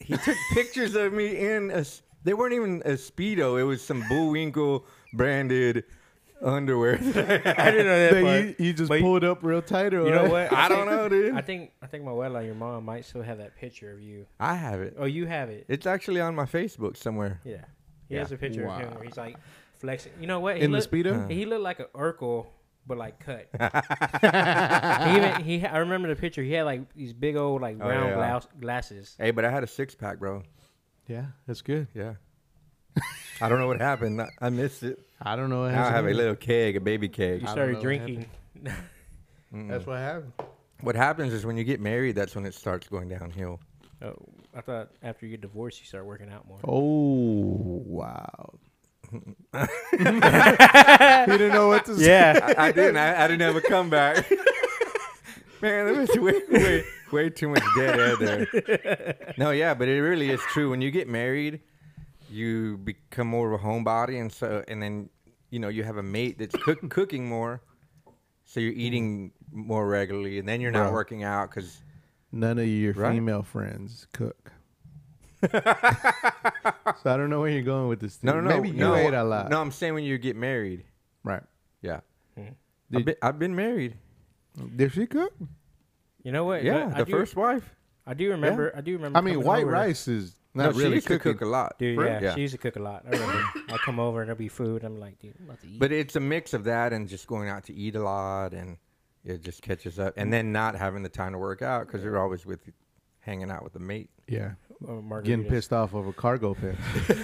he took pictures of me in a. s- They weren't even a Speedo. It was some Bullwinkle branded underwear. I didn't know that That part. you, you just But pulled up real tight, or You know what? what? I don't know, dude. I think I think my abuela, your mom, might still have that picture of you. I have it. Oh, you have it. It's actually on my Facebook somewhere. Yeah. He Yeah. has a picture of him Wow. where he's like flexing. You know what? He In the look- Speedo? He looked like an Urkel, but like cut. he even he. I remember the picture. He had like these big old like Oh, round yeah. glass, glasses. Hey, but I had a six pack, bro. Yeah, that's good. Yeah. I don't know what happened. I, I missed it. I don't know. What Now I has have a to do. little keg, a baby keg. You I don't started know what drinking. Mm-mm. That's what happened. What happens is when you get married, that's when it starts going downhill. Oh, I thought after you get divorced, you start working out more. Oh wow! He didn't know what to say. Yeah. I, I didn't. I, I didn't have a comeback. Man, there was way, way, way too much dead air there. No, yeah, but it really is true. When you get married, you become more of a homebody, and so, and then, you know, you have a mate that's cook, cooking more, so you're eating more regularly, and then you're not Bro. working out because. None of your Right? female friends cook. So I don't know where you're going with this. No, no, dude. no. Maybe you no, ate a lot. No, I'm saying when you get married. Right? Yeah. Mhm. I've Did- been, I've been married. Did she cook? You know what? Yeah, I the do, first wife. I do remember. I do remember. I mean, coming white over- rice is No, not she really used to cooking. cook a lot. Dude, For- yeah, yeah. she used to cook a lot. I remember. I come over and there'll be food. I'm like, dude, I'm about to eat. But it's a mix of that and just going out to eat a lot, and it just catches up. And then not having the time to work out because you're always with, hanging out with the mate. Yeah, Or getting margaritas. pissed off over cargo pants.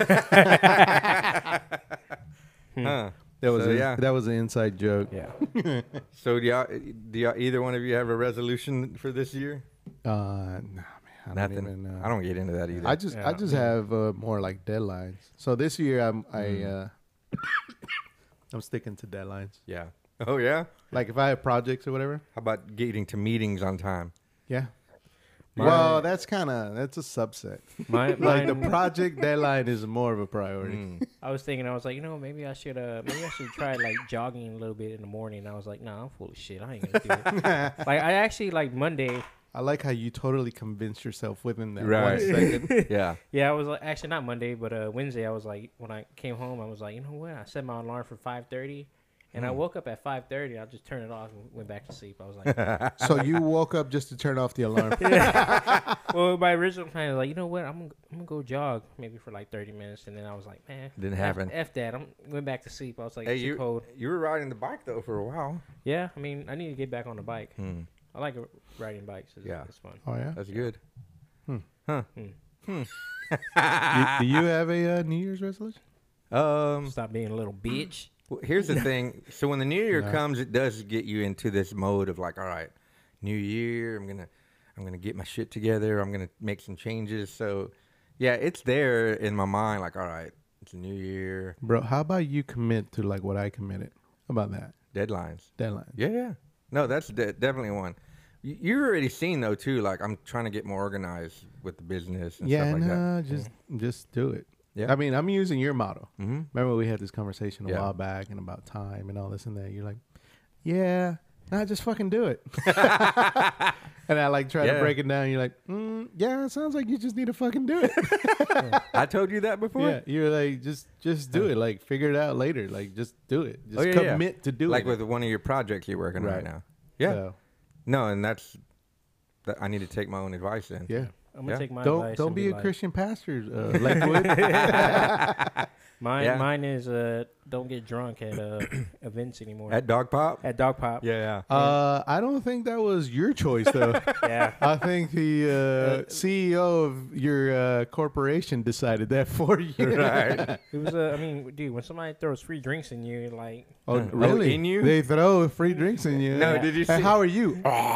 Huh. That was So, a, yeah. that was an inside joke. Yeah. So do, y'all, do y'all, either one of you have a resolution for this year? Uh, nah, man, I Nothing. don't even. Uh, I don't get into that either. I just Yeah, I just me have uh, more like deadlines. So this year I'm I Mm. uh, I'm sticking to deadlines. yeah. Oh yeah. Like if I have projects or whatever. How about getting to meetings on time? Yeah. Mine- well, that's kind of that's a subset. My, Like the mine- project deadline is more of a priority. Mm. I was thinking, I was like, you know, maybe I should, uh, maybe I should try like jogging a little bit in the morning. I was like, nah, I'm full of shit. I ain't gonna do it. Like I actually like Monday. I like how you totally convinced yourself within that Right. one second. Yeah. Yeah, I was like, actually not Monday, but uh, Wednesday. I was like, when I came home, I was like, you know what? I set my alarm for five thirty, and I Hmm. woke up at five thirty. I just turned it off and went back to sleep. I was like, So you woke up just to turn off the alarm. well, my original plan was like, you know what? I'm gonna, I'm gonna go jog maybe for like thirty minutes, and then I was like, man, Didn't F, happen. F that. I'm went back to sleep. I was like, Hey, it's too you cold. you were riding the bike though for a while. Yeah, I mean, I need to get back on the bike. Hmm. I like riding bikes. It's, Yeah. it's fun. Oh yeah. That's good. Hmm. Huh. Hmm. You- do you have a uh, New Year's resolution? Um. Stop being a little bitch. Well, here's the thing. So when the new year No. comes, it does get you into this mode of like, all right, new year, I'm gonna, I'm gonna get my shit together. I'm gonna make some changes. So, yeah, it's there in my mind. Like, all right, it's a new year. Bro, how about you commit to like what I committed? How about that? Deadlines. Deadline. Yeah, yeah. No, that's de- definitely one. You, you've already seen though too. Like, I'm trying to get more organized with the business and Yeah, stuff like that. no, just just do it. Yeah. I mean, I'm using your model. Mm-hmm. Remember we had this conversation a Yeah. while back and about time and all this and that. You're like, yeah, nah, just fucking do it. And I like try Yeah. to break it down. You're like, mm, yeah, it sounds like you just need to fucking do it. I told you that before. Yeah, you're like, just just do it. Like, figure it out later. Like, just do it. Just Oh, yeah, yeah. commit to do Like it. with one of your projects you're working on right Right. now. Yeah. So, No, and that's that I need to take my own advice then. yeah. I'm gonna Yeah. take my Don't advice don't and be a like, Christian pastor, uh, Lakewood. Mine, Yeah. mine is uh, don't get drunk at uh, events anymore. At Dog Pop. At Dog Pop. Yeah, uh, I don't think that was your choice, though. Yeah. I think the uh, C E O of your uh, corporation decided that for you. yeah. Right. It was. Uh, I mean, dude, when somebody throws free drinks in you, like, Oh, Oh, really? in you? They throw free drinks in you. No, Yeah. did you see? And how are you?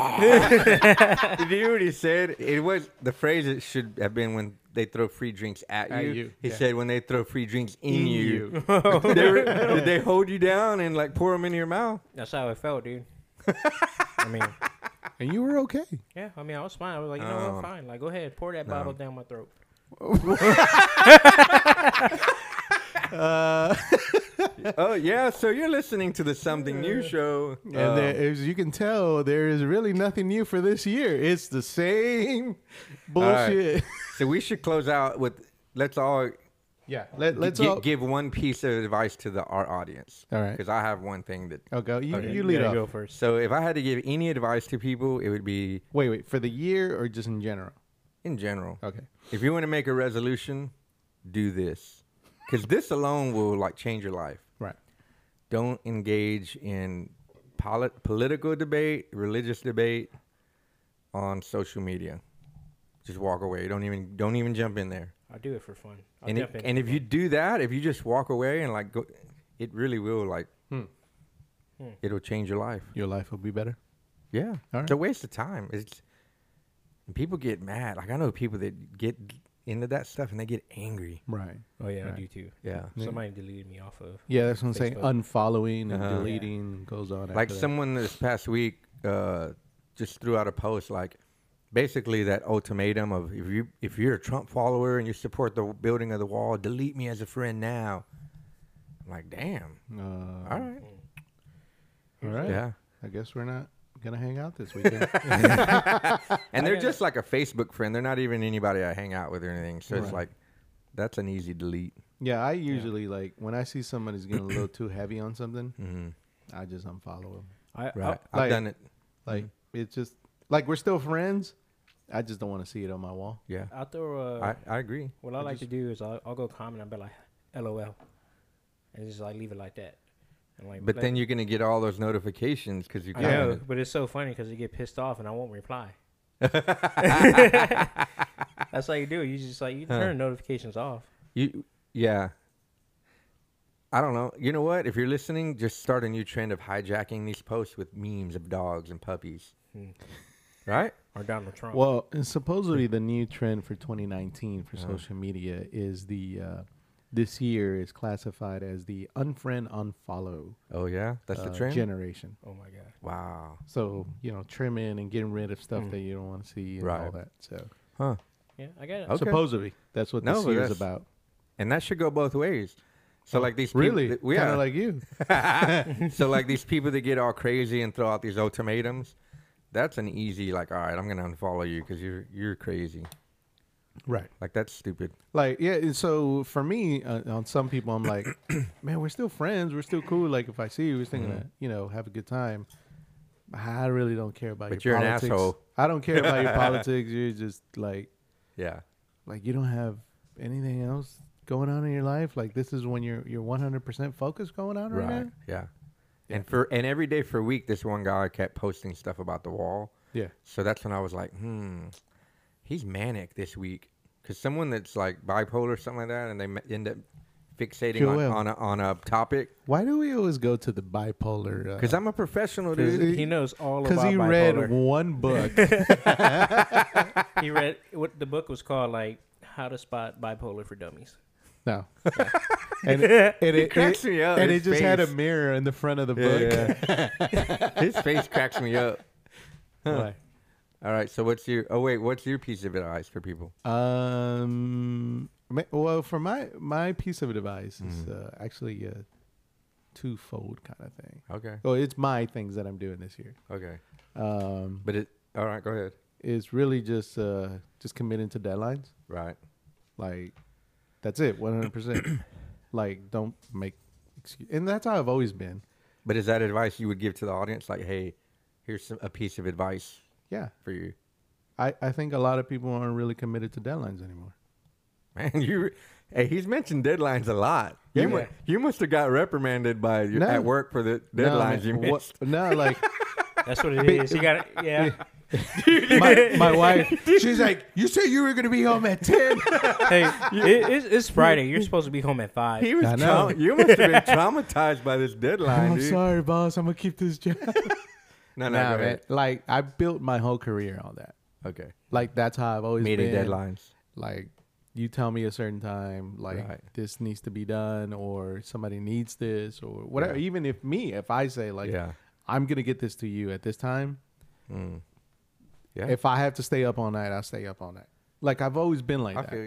Did you hear what he said? It was the phrase. It should have been when they throw free drinks at you. At you, He yeah. said when they throw free drinks in, In you. you. They were- did they hold you down and like pour them into your mouth? that's how it felt, dude. I mean, And you were okay. yeah. I mean, I was fine. I was like, you know Oh. what? Fine. Like, go ahead, pour that No. bottle down my throat. Uh, Oh yeah, so you're listening to the Something New show. And Um, there, as you can tell, there is really nothing new for this year. It's the same bullshit. so we should close out with let's all Yeah, let, let's gi- all. give one piece of advice to the our audience. All right. Because I have one thing that. Okay, you, Okay. you lead gotta off. go first. So if I had to give any advice to people, it would be Wait, wait, for the year or just in general? in general. Okay. If you want to make a resolution, do this. Because this alone will like change your life. Right. Don't engage in polit- political debate, religious debate on social media. Just walk away. Don't even don't even jump in there. I'll do it for fun. I'll And, jump it, in and for if you fun. do that, if you just walk away and like go, it really will like Hmm. Hmm. it'll change your life. Your life will be better. Yeah, All right. it's a waste of time. It's and people get mad. Like I know people that get into that stuff and they get angry. Right. Oh yeah, Right. I do too. Yeah, Yeah. Somebody deleted me off of. Yeah, that's what I'm saying. Facebook. Unfollowing and Uh-huh. deleting goes on. like after that. someone this past week uh, just threw out a post like basically that ultimatum of if you if you're a Trump follower and you support the building of the wall, delete me as a friend now. I'm like, damn. Uh, All right. All right. Yeah. I guess we're not gonna hang out this weekend. And they're I- just like a Facebook friend. They're not even anybody I hang out with or anything. So it's Right. like that's an easy delete. yeah, I usually like when I see somebody's getting a little too heavy on something, Mm-hmm. I just unfollow them. I, Right. I, I've like- done it. Like it's just like we're still friends. I just don't want to see it on my wall. Yeah. I'll throw. Uh, I, I agree. what I I like just- to do is I'll, I'll go comment. I'll be like, "LOL," and just like leave it like that. And like, But let- then you're going to get all those notifications because you I know, commented. but it's so funny because you get pissed off and I won't reply. That's how you do it. You just like you Huh. turn notifications off. You, yeah. I don't know. You know what? If you're listening, just start a new trend of hijacking these posts with memes of dogs and puppies. Hmm. Right? Or Donald Trump. Well, and supposedly the new trend for twenty nineteen for Uh-huh. social media is the uh, this year is classified as the unfriend unfollow Oh, yeah? That's uh, the trend? generation. Oh my god. Wow. So you know, trimming and getting rid of stuff Mm. that you don't want to see and all Right. that. So Huh. Yeah, I get it. Okay. supposedly that's what No, this but year is that's- about. And that should go both ways. So, like these people. Really, that- kind yeah. of like you. So like these people that get all crazy and throw out these ultimatums, that's an easy like, all right, I'm gonna unfollow you because you're you're crazy. Right. Like that's stupid. Like yeah. and So for me, uh, on some people, I'm like, man, we're still friends. We're still cool. Like if I see you, we're still gonna Mhm. you know have a good time. I really don't care about But your you're an politics. asshole. I don't care about your politics. You're just like Yeah. like you don't have anything else going on in your life. Like this is when you're you're one hundred percent focused going on right, Right. now. Yeah. Yeah. And for and every day for a week, this one guy kept posting stuff about the wall. Yeah. So that's when I was like, hmm, he's manic this week. Because someone that's like bipolar or something like that, and they ma- end up fixating on, Joel. on, a, on a topic. Why do we always go to the bipolar? Because I'm a professional, dude. he- He knows all because about he bipolar. read one book. He read what the book was called, like How to Spot Bipolar for Dummies. No. and it, and it, cracks it- me up, And his it just had a face. mirror in the front of the book. Yeah. His face cracks me up. Huh. Why? All right. So what's your? Oh wait, what's your piece of advice for people? Um. ma- Well, for my my piece of advice is Mhm. uh, actually a twofold kind of thing. Okay. Well, it's my things that I'm doing this year. Okay. Um, But it. All right. Go ahead. it's really just uh just committing to deadlines. Right. Like that's it, one hundred percent. Like don't make excuse, and that's how I've always been. But is that advice you would give to the audience? Like, hey, here's some, a piece of advice Yeah, for you, I I think a lot of people aren't really committed to deadlines anymore. man. You. Hey, he's mentioned deadlines a lot. You, Yeah. mu- you must have got reprimanded by your, No. at work for the No, deadlines you man, what- missed. No, like That's what it is. He got it. Yeah. my, my wife, she's like, you said you were gonna be home at ten. Hey, it, it's, it's Friday. You're supposed to be home at five. He was. I know. Trau- you must have been traumatized by this deadline, I'm dude. sorry, boss. I'm gonna keep this job. No, no, Nah, go man. ahead. Like I built my whole career on that. Okay. Like that's how I've always Meeting been. deadlines. Like you tell me a certain time, like Right. this needs to be done, or somebody needs this, or whatever. Yeah. Even if me, if I say like yeah. I'm gonna get this to you at this time, Mm. Yeah. if I have to stay up all night, I'll stay up all night. Like I've always been like I that. feel you.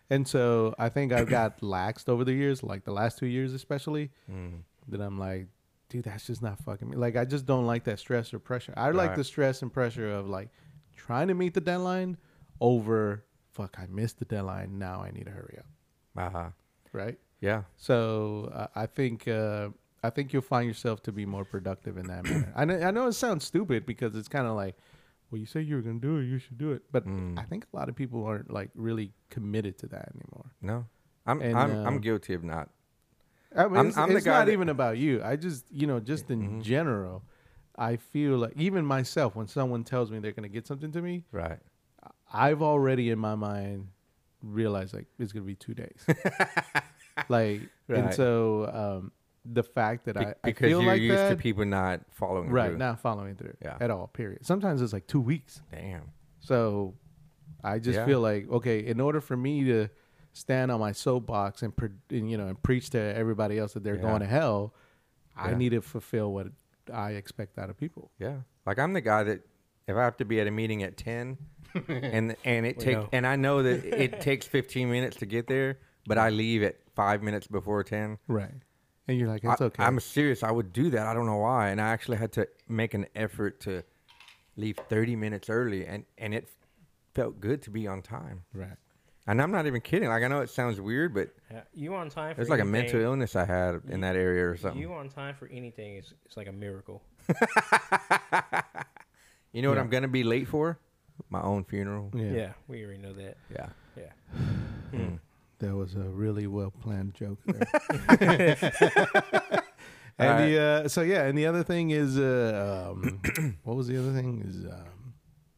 And so I think I've got laxed over the years, like the last two years especially, Mm. that I'm like, dude, that's just not fucking me. Like, I just don't like that stress or pressure. I like Right. the stress and pressure of like trying to meet the deadline over, fuck, I missed the deadline. Now I need to hurry up. Uh-huh. Right. Yeah. So uh, I think uh, I think you'll find yourself to be more productive in that manner. I know, I know it sounds stupid because it's kind of like, well, you say you were gonna do it, you should do it. But Mm. I think a lot of people aren't like really committed to that anymore. No. I'm And, I'm uh, I'm guilty of not. I mean, I'm- it's, I'm the it's guy not that- even about you. I just, you know, just in Mhm. general, I feel like even myself, when someone tells me they're gonna get something to me, Right. I've already in my mind realized like it's gonna be two days. Like, and Right. so um, the fact that Be- I, I because feel you're like used that, to people not following right, through. not following through Yeah. at all. Period. Sometimes it's like two weeks. Damn. So I just Yeah. feel like, okay, in order for me to stand on my soapbox and, pre- and you know and preach to everybody else that they're Yeah. going to hell, I Yeah. need to fulfill what I expect out of people. Yeah. Like I'm the guy that if I have to be at a meeting at ten and and it We take know. and I know that it takes fifteen minutes to get there, but I leave at five minutes before ten. Right. And you're like, it's I, okay. I'm serious. I would do that. I don't know why. And I actually had to make an effort to leave thirty minutes early, and, and it felt good to be on time. right. And I'm not even kidding. Like, I know it sounds weird, but Yeah, you on time for it's like a anything- mental illness I had in that area or something. You on time for anything is it's like a miracle. You know what Yeah. I'm going to be late for? My own funeral. Yeah. Yeah, we already know that. Yeah. Yeah. Mm. That was a really well planned joke there. And the uh, so yeah, and the other thing is, uh, um, what was the other thing? Is um,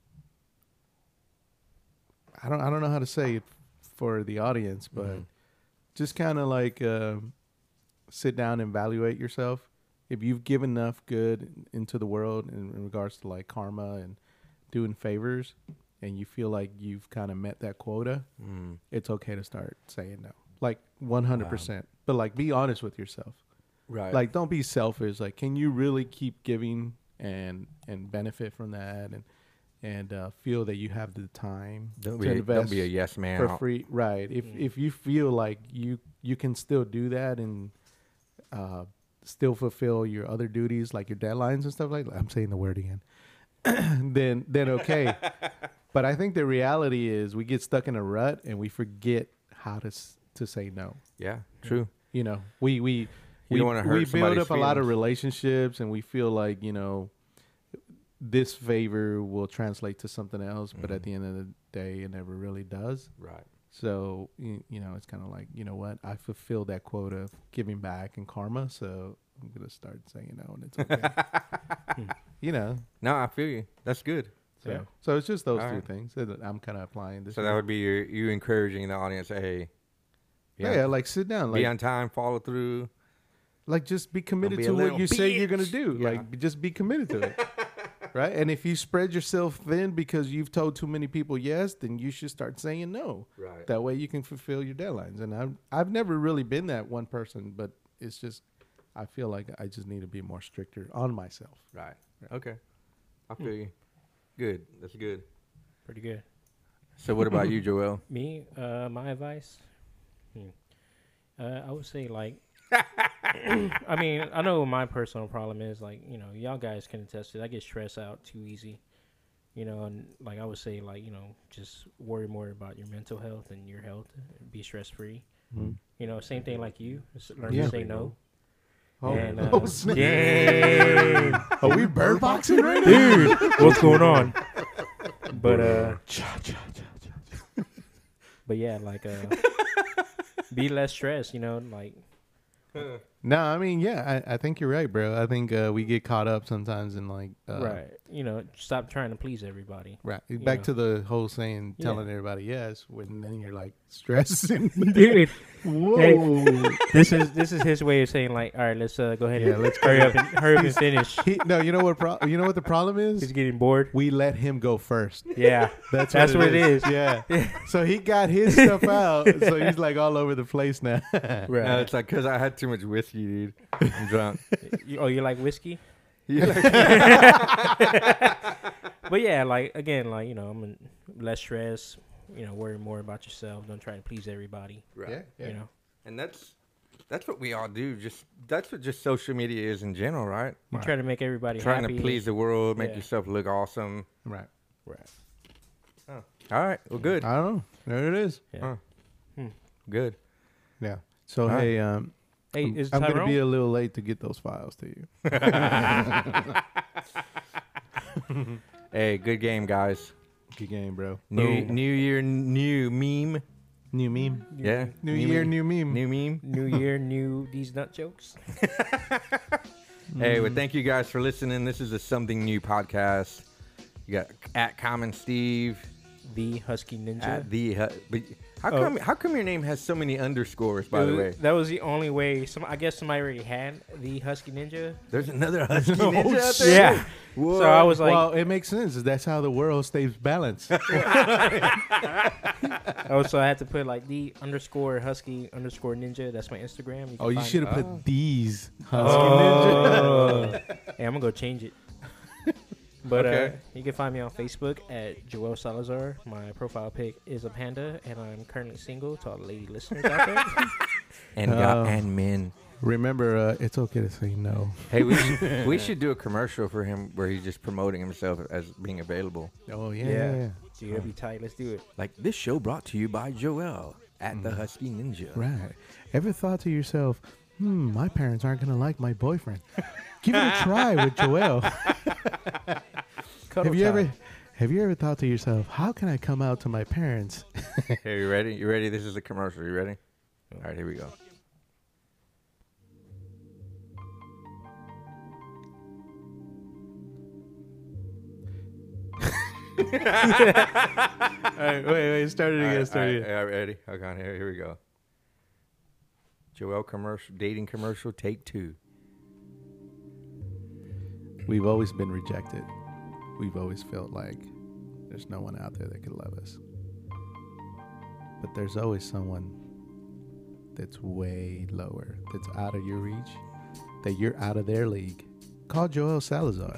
I don't I don't know how to say it for the audience, but Mhm. just kind of like uh, sit down and evaluate yourself. If you've given enough good into the world in, in regards to like karma and doing favors, and you feel like you've kind of met that quota, Mm. it's okay to start saying no, like one hundred percent. But like, be honest with yourself. Right. Like, don't be selfish. Like, can you really keep giving and and benefit from that, and and uh, feel that you have the time don't to be, a, invest don't be a yes man. for I'll- free? Right. If Mm. if you feel like you you can still do that and uh, still fulfill your other duties, like your deadlines and stuff like that. I'm saying the word again. then then okay. But I think the reality is we get stuck in a rut and we forget how to s- to say no. Yeah, true. You know, we we You we, don't wanna hurt we build somebody's up a lot of feelings. relationships, and we feel like, you know, this favor will translate to something else, but at Mhm. the end of the day, it never really does. Right. So you, you know, it's kind of like, you know what, I fulfilled that quota of giving back and karma, so I'm gonna start saying no, and it's okay. You know, No, I feel you. That's good. so Yeah. so it's just those All two right. things that I'm kind of applying this. So that would be your, you encouraging the audience, hey, be yeah, on- like sit down, be like on time, follow through. like just be committed be a to what little you say you're gonna bitch. do. Yeah. Like just be committed to it. Right? And if you spread yourself thin because you've told too many people yes, then you should start saying no. Right. That way you can fulfill your deadlines. And I've I've never really been that one person, but it's just I feel like I just need to be more stricter on myself. Right. Okay. I feel you. Good. That's good. Pretty good. So what about you, Joel? Me, uh, my advice. Hmm. Uh, I would say like, I mean, I know what my personal problem is. Like, you know, y'all guys can attest to it. I get stressed out too easy. You know, and like I would say, like, you know, just worry more about your mental health and your health. Be stress free. Mhm. You know, same thing like you. Just learn Yeah. to say no. Oh, And, uh, oh, snap. dang. Are we bird boxing right now? Dude, what's going on? But uh, but yeah, like uh, be less stressed. You know, like No, I mean, yeah, I, I think you're right, bro. I think uh, we get caught up sometimes in like uh, right. You know, stop trying to please everybody. Right. Back know. to the whole saying, Yeah. telling everybody yes, when then you're like stressing. Dude, Whoa. this is this is his way of saying like, all right, let's uh, go ahead Yeah, and let's hurry up and hurry up and finish. He, no, you know what? Pro- you know what the problem He's is? getting bored. We let him go first. Yeah, That's That's what, what it it is. is. Yeah. So he got his stuff out. So he's like all over the place now. right. No, it's like because I had too much whiskey, dude. I'm drunk. You- oh, you like whiskey? You like- But yeah, like again, like you know, I'm in less stress. you know, worry more about yourself. Don't try to please everybody. Right. Yeah, yeah. You know. And that's that's what we all do. Just that's what just social media is in general, right? You Right. try to make everybody Trying happy. to please the world, make Yeah. yourself look awesome. Right. Right. All right. Well, good. I don't know. There it is. Yeah. Huh. Hmm. Good. Yeah. So All right. hey, um, Hey, I'm, is I'm Tyrone? gonna be a little late to get those files to you. Hey, good game, guys. Good game, bro. New Boom. New Year, new meme. New meme. Yeah. New year, meme. new meme. New meme. New year, new these nut jokes. Hey, well, thank you guys for listening. This is a Something New podcast. You got at Common Steve, The Husky Ninja. at the. Hu- But how Oh. come? How come your name has so many underscores? By It the was- way, that was the only way. Some, I guess somebody already had the Husky Ninja. there's another Husky Oh, Ninja out shit. there. Yeah. Whoa. So I was like, well, it makes sense. That's how the world stays balanced. oh, so I had to put like the underscore Husky underscore Ninja. That's my Instagram. can oh, you find should it. have Oh. put these Husky Ninja. Oh. Hey, I'm gonna go change it. But uh, Okay. you can find me on Facebook at Joel Salazar. My profile pic is a panda, and I'm currently single to all the lady listeners out there. and Oh. got and men. Remember, uh, it's okay to say no. Hey, we should, we should do a commercial for him where he's just promoting himself as being available. Oh yeah. Yeah. yeah. Dude, that'd be tight. Let's do it. Like this show brought to you by Joel at the Husky Ninja. Right. Ever thought to yourself, hmm, my parents aren't gonna like my boyfriend. Give it a try with Joel. Cuddle have you time. ever have you ever thought to yourself, how can I come out to my parents? Hey, you ready? You ready? This is a commercial. You ready? All right, here we go. All right, wait, wait, start it All again, right, start all it right, again. all right, ready? Okay, on here, here we go. Joel commercial, dating commercial, take two. We've always been rejected. We've always felt like there's no one out there that could love us. But there's always someone that's way lower, that's out of your reach, that you're out of their league. Call Joel Salazar.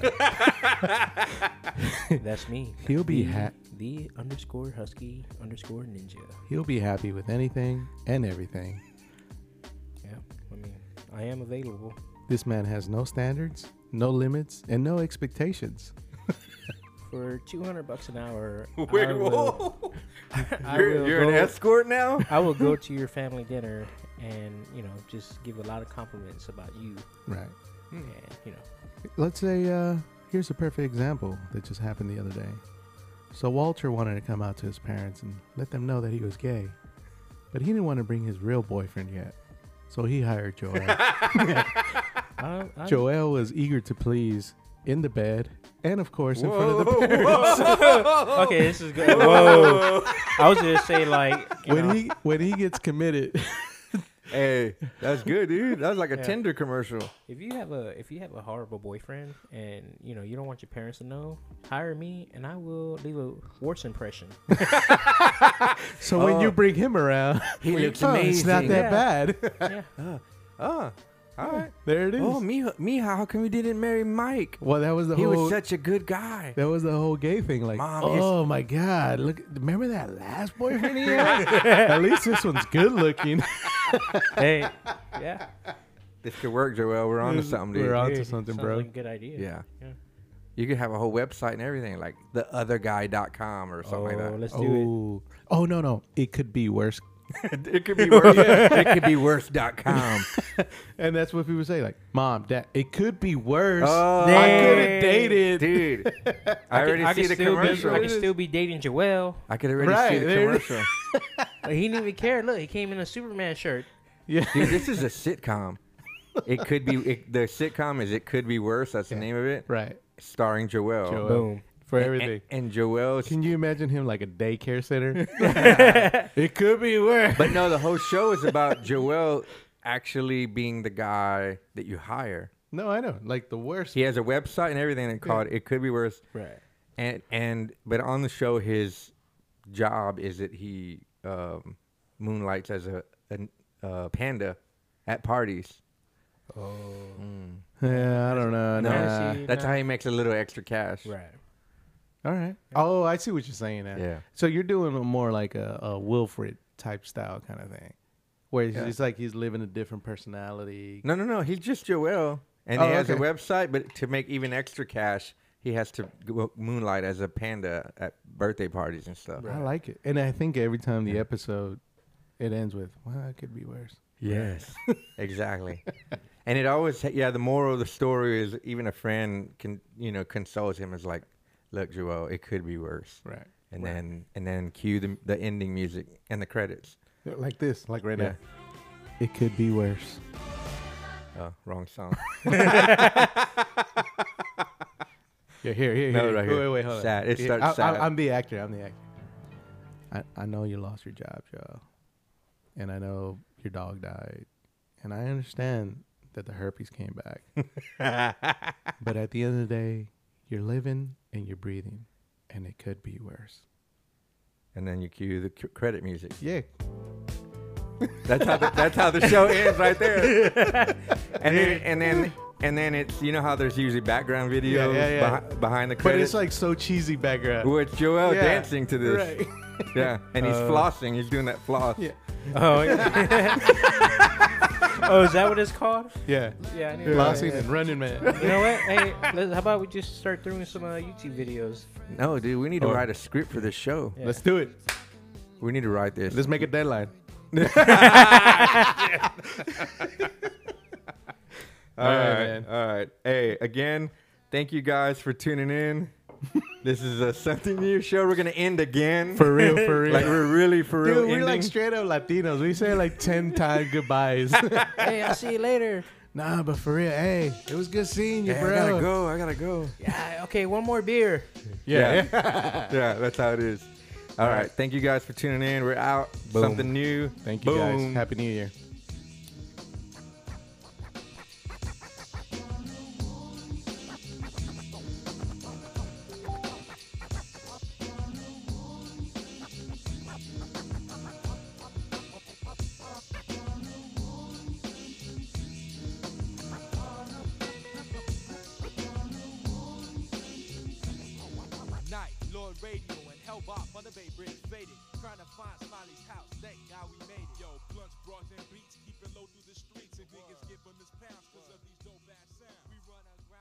That's me. He'll be the, ha- the underscore Husky underscore Ninja. He'll be happy with anything and everything. Yeah, I mean, I am available. This man has no standards, no limits, and no expectations. For two hundred bucks an hour, Wait, I will, whoa. I You're, will you're an go- escort now? I will go to your family dinner and, you know, just give a lot of compliments about you. Right. And, you know, Let's say, uh, here's a perfect example that just happened the other day. So Walter wanted to come out to his parents and let them know that he was gay. But he didn't want to bring his real boyfriend yet. So he hired Joel. I, I, Joel was eager to please in the bed and, of course, in front of the Whoa, parents. okay, this is good. Whoa. I was going to say, like, you When know, he when he gets committed, Hey, that's good, dude. That was like a Yeah. Tinder commercial. if you have a if you have a horrible boyfriend and, you know, you don't want your parents to know, hire me and I will leave a worse impression. so when Oh. you bring him around, He looks oh, it's not amazing. that Yeah. bad. Yeah. Oh, all right. There it is. Oh, Mija, Mija, how come we didn't marry Mike? Well, that was the He whole. was such a good guy. That was the whole gay thing. Like, Mom, oh my God, look! Remember that last boyfriend he had? At least this one's good looking. Hey, yeah. This could work, Joel. We're on to something, dude. We're on to Dude, something, sounds bro. like a good idea. Yeah. Yeah. You could have a whole website and everything, like the other guy dot com or something oh, like let's do Oh, oh no, no, it could be worse. that. It could be worse. It could be worse dot com. And that's what people say, like, Mom, Dad, it could be worse. Oh, I Dang. could have dated. dude. I already I see can the still be, commercial. I can still be dating Joel. I could already Right, see the there it is. commercial. Like, he didn't even care. Look, he came in a Superman shirt. Yeah. Dude, this is a sitcom. It could be it, the sitcom is It Could Be Worse. That's the Yeah. name of it. Right. Starring Joel. Joel. Boom. For And- everything. And, and Joel's. Can you imagine him like a daycare center? It could be worse. But no, the whole show is about Joel actually being the guy that you hire. No, I know. Like the worst. He has a website and everything and called It Could Be Worse. Right. And and but on the show, his job is that he um, moonlights as a, a, a panda at parties. Oh. Mm. Yeah, I don't know. No, No. Yeah, see, that's no. how he makes a little extra cash. Right. All right. Oh, I see what you're saying now. Yeah. So you're doing a more like a, a Wilfred type style kind of thing, where it's, Yeah. it's like he's living a different personality. No, no, no. He's just Joel, and Oh, he has okay. a website. But to make even extra cash, he has to go moonlight as a panda at birthday parties and stuff. I like it, and I think every time the episode, it ends with, "Well, it could be worse." Yes, exactly. And it always, yeah. The moral of the story is even a friend can, you know, consoles him as like, "Look, Joel, it could be worse." Right. And Right. then and then cue the the ending music and the credits. Like this, like right Yeah. now. It could be worse. Oh, wrong song. Yeah, here, here, No, here. right wait, here. wait, wait, hold Sad. on. It Here, starts I, sad. I, I'm the actor. I'm the actor. I, I know you lost your job, Joe, and I know your dog died, and I understand that the herpes came back. But at the end of the day, you're living and you're breathing, and it could be worse. And then you cue the c- credit music. Yeah. That's how the, that's how the show ends right there. And then and then and then it's, you know how there's usually background videos Yeah, yeah, yeah. behi- behind the But credits. it's like so cheesy background. well, it's Joel Yeah, dancing to this. Right. Yeah, and he's Uh, flossing. He's doing that floss. Yeah. Oh, yeah. Oh, is that what it's called? Yeah. Yeah, I knew Flossing that. and running, man. You know what? Hey, let's, how about we just start throwing some uh, YouTube videos? No, dude, we need to Oh. write a script for this show. Yeah. Let's do it. We need to write this. Let's make a deadline. All All right, right, man. all right. Hey, again, thank you guys for tuning in. This is a something new show. We're gonna end again. For real, for real. Like we're really for real. Dude, we're like ending. straight up Latinos. We say like ten times goodbyes. Hey, I'll see you later. Nah, but for real, hey, it was good seeing you, Hey, bro. I gotta go. I gotta go. Yeah, okay, one more beer. Yeah. Yeah, that's how it is. All right. Thank you guys for tuning in. We're out. Boom. Something new. Thank you, Boom. guys. Happy New Year. Night, Lord Radio and Hellbop on the Bay Bridge faded. Trying to find Smiley's house. Thank God we made it. Yo, blunts, brought in beats, keeping low through the streets. And niggas give them his pounds because of these dope ass sounds. We run a